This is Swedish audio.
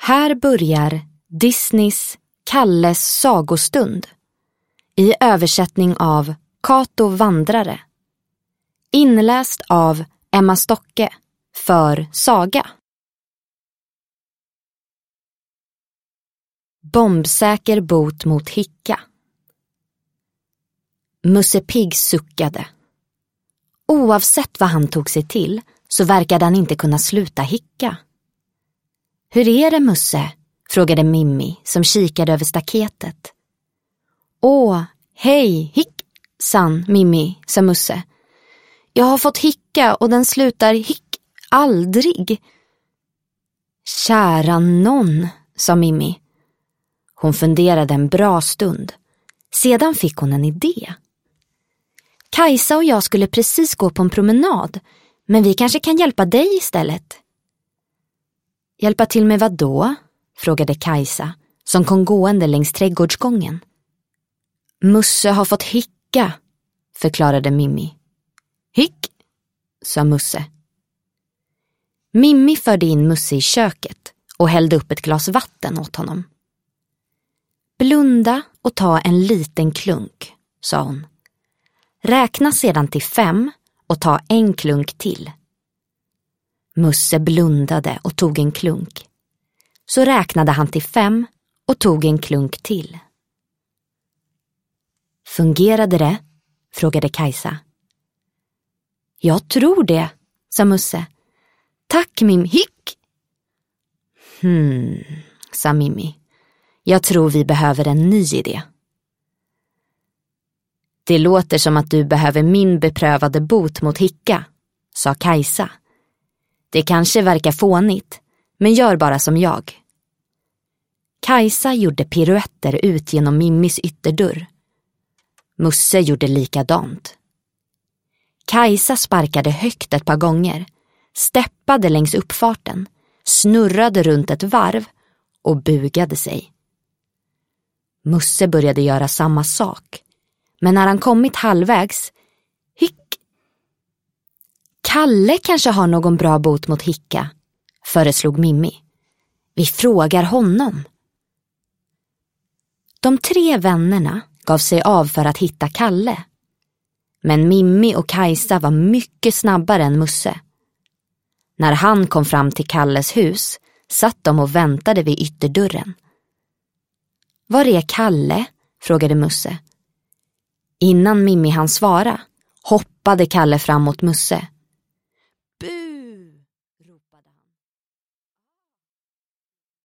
Här börjar Disneys Kalles sagostund i översättning av Kato Vandrare. Inläst av Emma Stocke för Saga. Bombsäker bot mot hicka. Musse Pigg suckade. Oavsett vad han tog sig till så verkade han inte kunna sluta hicka. Hur är det, Musse? Frågade Mimmi som kikade över staketet. Åh, hej, hick, sann Mimmi, sa Musse. Jag har fått hicka och den slutar hick aldrig. Kära nån, sa Mimmi. Hon funderade en bra stund. Sedan fick hon en idé. Kajsa och jag skulle precis gå på en promenad, men vi kanske kan hjälpa dig istället. Hjälpa till med vad då? Frågade Kajsa, som kom gående längs trädgårdsgången. Musse har fått hicka, förklarade Mimmi. Hick, sa Musse. Mimmi förde in Musse i köket och hällde upp ett glas vatten åt honom. Blunda och ta en liten klunk, sa hon. Räkna sedan till 5 och ta en klunk till. Musse blundade och tog en klunk. Så räknade han till 5 och tog en klunk till. Fungerade det? Frågade Kajsa. Jag tror det, sa Musse. Tack, Mim, hick! Sa Mimmi. Jag tror vi behöver en ny idé. Det låter som att du behöver min beprövade bot mot hicka, sa Kajsa. Det kanske verkar fånigt, men gör bara som jag. Kajsa gjorde piruetter ut genom Mimmis ytterdörr. Musse gjorde likadant. Kajsa sparkade högt ett par gånger, steppade längs uppfarten, snurrade runt ett varv och bugade sig. Musse började göra samma sak, men när han kommit halvvägs, hick! Kalle kanske har någon bra bot mot hicka, föreslog Mimmi. Vi frågar honom. De 3 vännerna gav sig av för att hitta Kalle. Men Mimmi och Kajsa var mycket snabbare än Musse. När han kom fram till Kalles hus satt de och väntade vid ytterdörren. Var är Kalle? Frågade Musse. Innan Mimmi hann svara hoppade Kalle fram mot Musse